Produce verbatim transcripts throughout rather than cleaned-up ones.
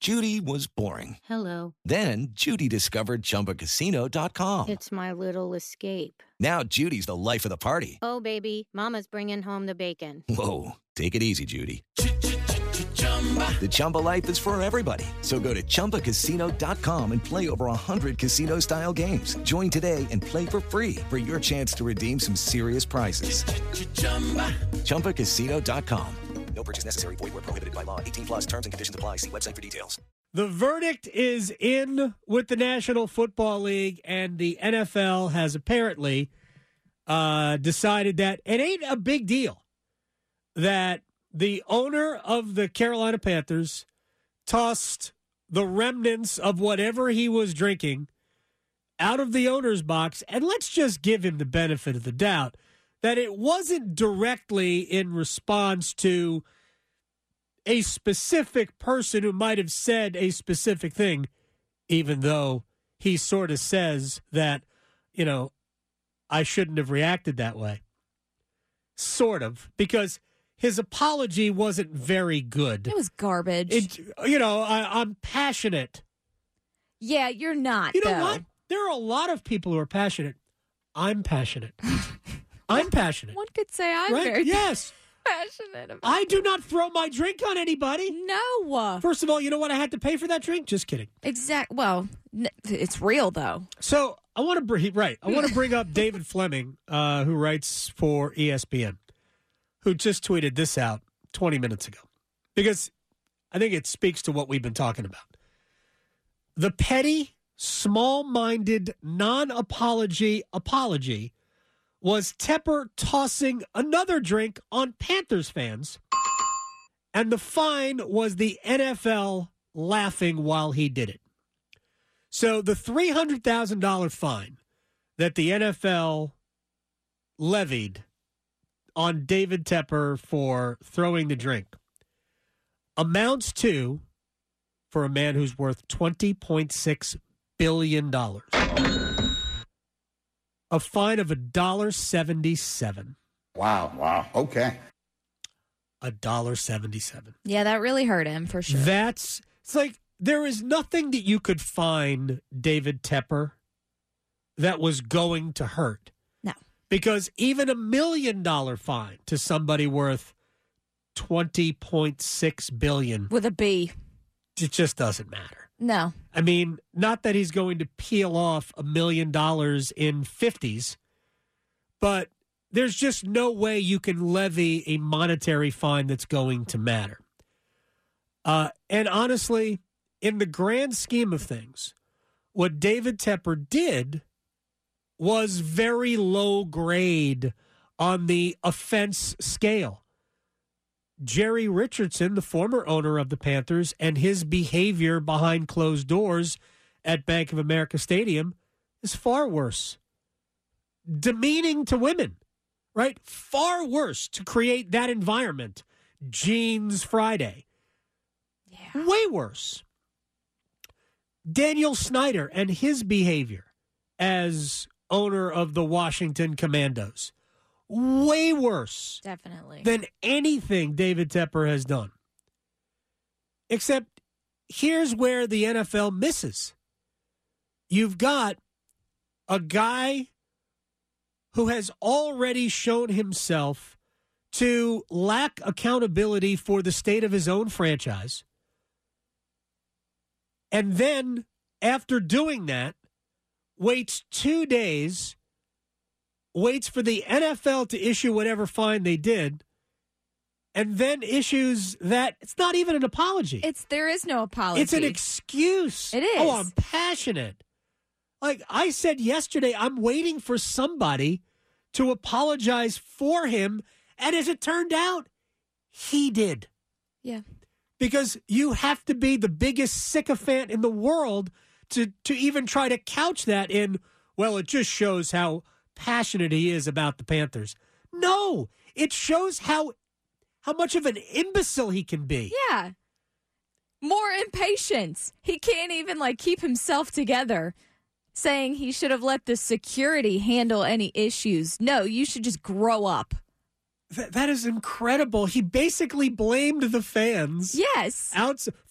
Judy was boring. Hello. Then Judy discovered Chumba Casino dot com. It's my little escape. Now Judy's the life of the party. Oh, baby, mama's bringing home the bacon. Whoa, take it easy, Judy. The Chumba life is for everybody. So go to Chumba Casino dot com and play over one hundred casino-style games. Join today and play for free for your chance to redeem some serious prizes. Chumba Casino dot com. No purchase necessary. Void where prohibited by law. eighteen plus terms and conditions apply. See website for details. The verdict is in with the National Football League, and the N F L has apparently uh, decided that it ain't a big deal that the owner of the Carolina Panthers tossed the remnants of whatever he was drinking out of the owner's box, and let's just give him the benefit of the doubt that it wasn't directly in response to a specific person who might have said a specific thing, even though he sort of says that, you know, I shouldn't have reacted that way. Sort of, because his apology wasn't very good. It was garbage. It, you know, I, I'm passionate. Yeah, you're not, You know though. what? There are a lot of people who are passionate. I'm passionate. I'm passionate. One could say I'm right? very Yes. passionate about I do not throw my drink on anybody. No. First of all, you know what? I had to pay for that drink. Just kidding. Exact. Well, n- it's real, though. So I want to bring right. I want to bring up David Fleming, uh, who writes for E S P N, who just tweeted this out twenty minutes ago, because I think it speaks to what we've been talking about. The petty, small-minded, non-apology apology was Tepper tossing another drink on Panthers fans, and the fine was the N F L laughing while he did it. So the three hundred thousand dollars fine that the N F L levied on David Tepper for throwing the drink amounts to, for a man who's worth twenty point six billion dollars, a fine of one dollar seventy-seven. Wow. Wow. Okay. one dollar seventy-seven. Yeah, that really hurt him, for sure. That's, it's like, there is nothing that you could fine David Tepper that was going to hurt. No. Because even a million dollar fine to somebody worth twenty point six billion dollars, With a B. it just doesn't matter. No. I mean, not that he's going to peel off a million dollars in fifties, but there's just no way you can levy a monetary fine that's going to matter. Uh, and honestly, in the grand scheme of things, what David Tepper did was very low grade on the offense scale. Jerry Richardson, the former owner of the Panthers, and his behavior behind closed doors at Bank of America Stadium is far worse. Demeaning to women, right? Far worse to create that environment. Jeans Friday. Yeah. Way worse. Daniel Snyder and his behavior as owner of the Washington Commandos. Way worse. Definitely. Than anything David Tepper has done. Except here's where the N F L misses. You've got a guy who has already shown himself to lack accountability for the state of his own franchise. And then, after doing that, waits two days, waits for the N F L to issue whatever fine they did, and then issues that it's not even an apology. It's there is no apology. It's an excuse. It is. Oh, I'm passionate. Like I said yesterday, I'm waiting for somebody to apologize for him, and as it turned out, he did. Yeah. Because you have to be the biggest sycophant in the world to, to even try to couch that in, well, it just shows how passionate he is about the Panthers. No, it shows how how much of an imbecile he can be. Yeah. More impatience. He can't even like keep himself together, saying he should have let the security handle any issues. No, you should just grow up. Th- that is incredible. He basically blamed the fans. Yes. Out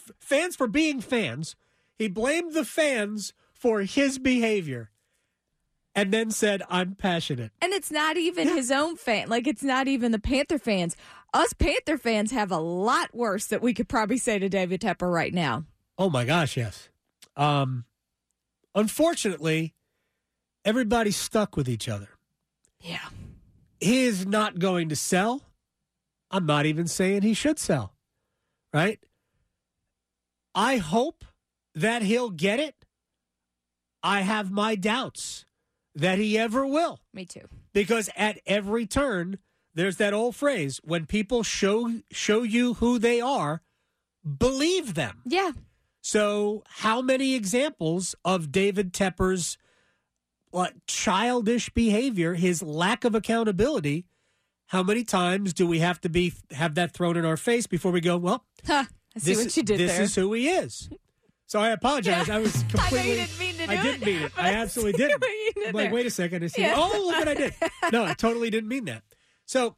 f- fans for being fans. He blamed the fans for his behavior and then said, I'm passionate. And it's not even his own fan. Like, it's not even the Panther fans. Us Panther fans have a lot worse that we could probably say to David Tepper right now. Oh, my gosh, yes. Um, unfortunately, everybody's stuck with each other. Yeah. He is not going to sell. I'm not even saying he should sell, right? I hope that he'll get it. I have my doubts that he ever will. Me too. Because at every turn, there's that old phrase, when people show show you who they are, believe them. Yeah. So how many examples of David Tepper's like, childish behavior, his lack of accountability, how many times do we have to be have that thrown in our face before we go, well, huh, I see this, what you did this there. is who he is. So I apologize. Yeah. I was completely. I know you didn't mean to do I didn't it, mean it. but I I absolutely see didn't. what you did I'm like, there. wait a second. I see. Yeah. Oh, look what I did. No, I totally didn't mean that. So,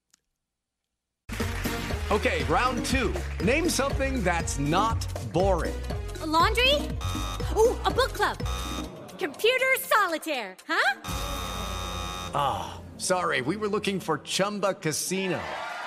Okay, round two. Name something that's not boring. A laundry? Ooh, a book club. Computer solitaire, huh? Ah, oh, sorry. We were looking for Chumba Casino.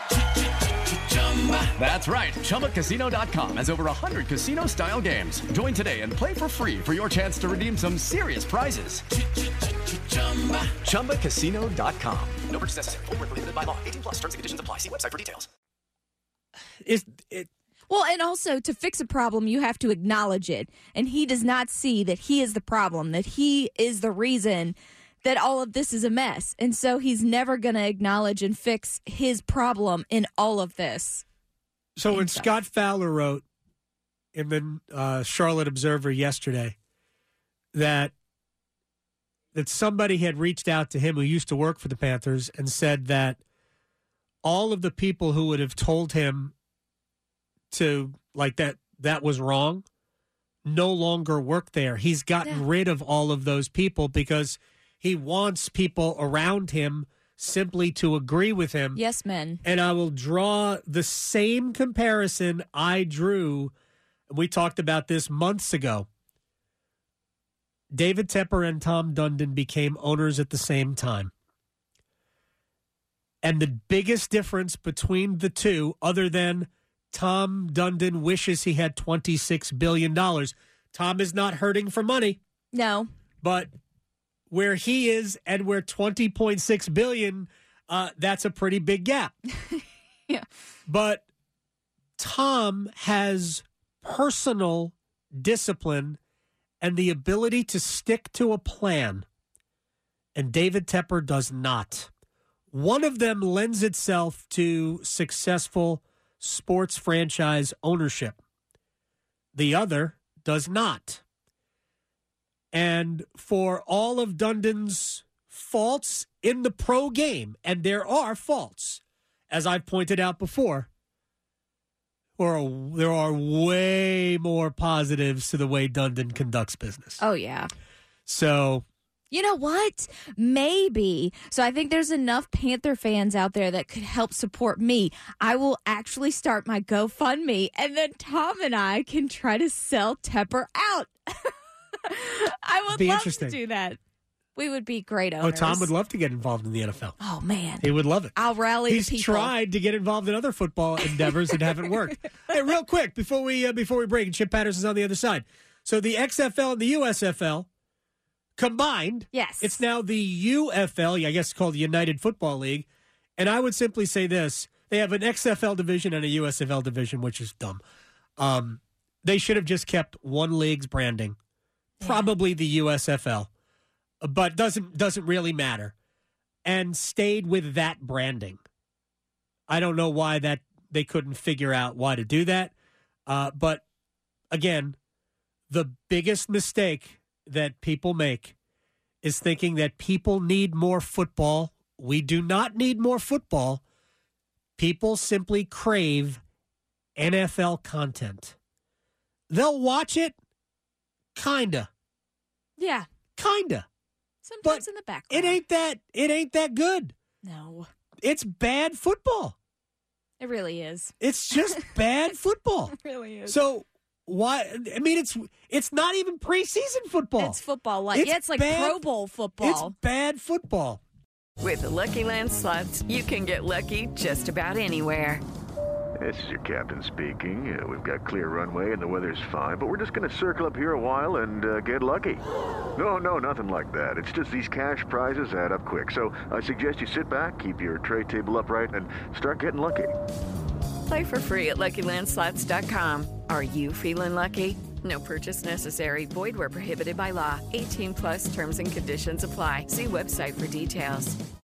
That's right. Chumba Casino dot com has over one hundred casino-style games. Join today and play for free for your chance to redeem some serious prizes. Chumba Casino dot com. No purchase necessary. Void where prohibited by law. eighteen plus. Terms and conditions apply. See website for details. is it? Well, and also to fix a problem, you have to acknowledge it. And he does not see that he is the problem, that he is the reason that all of this is a mess. And so he's never going to acknowledge and fix his problem in all of this. So when stuff. Scott Fowler wrote in the uh, Charlotte Observer yesterday that that somebody had reached out to him who used to work for the Panthers and said that all of the people who would have told him to like that that was wrong no longer work there. He's gotten Yeah. rid of all of those people because he wants people around him simply to agree with him. Yes, men. And I will draw the same comparison I drew. We talked about this months ago. David Tepper and Tom Dundon became owners at the same time. And the biggest difference between the two, other than Tom Dundon wishes he had twenty-six billion dollars. Tom is not hurting for money, No. but where he is and where twenty point six billion dollars, uh, that's a pretty big gap. Yeah. But Tom has personal discipline and the ability to stick to a plan, and David Tepper does not. One of them lends itself to successful sports franchise ownership. The other does not. And for all of Dundon's faults in the pro game, and there are faults, as I've pointed out before, or there are way more positives to the way Dundon conducts business. Oh, yeah. So, You know what? Maybe. So I think there's enough Panther fans out there that could help support me. I will actually start my GoFundMe, and then Tom and I can try to sell Tepper out. I would Be love interesting. to do that. We would be great oh, owners. Tom would love to get involved in the N F L. Oh, man. He would love it. I'll rally He's the people. tried to get involved in other football endeavors that haven't worked. Hey, real quick before we uh, before we break, and Chip Patterson's on the other side. So the X F L and the U S F L combined, Yes. it's now the U F L. I guess it's called the United Football League. And I would simply say this: they have an X F L division and a U S F L division, which is dumb. Um, they should have just kept one league's branding, probably the U S F L, but doesn't doesn't really matter, and stayed with that branding. I don't know why that they couldn't figure out why to do that. Uh, but again, the biggest mistake that people make is thinking that people need more football. We do not need more football. People simply crave N F L content. They'll watch it, kinda, Yeah. kinda. Sometimes But in the background. It ain't that. It ain't that good. No. It's bad football. It really is. It's just bad football. It really is. So why? I mean, it's it's not even preseason football. It's football. Like, It's yeah, it's like bad- Pro Bowl football. It's bad football. With the Lucky Land Slots, you can get lucky just about anywhere. This is your captain speaking. Uh, we've got clear runway and the weather's fine, but we're just going to circle up here a while and uh, get lucky. No, no, nothing like that. It's just these cash prizes add up quick. So I suggest you sit back, keep your tray table upright, and start getting lucky. Play for free at Lucky Land Slots dot com. Are you feeling lucky? No purchase necessary. Void where prohibited by law. eighteen plus terms and conditions apply. See website for details.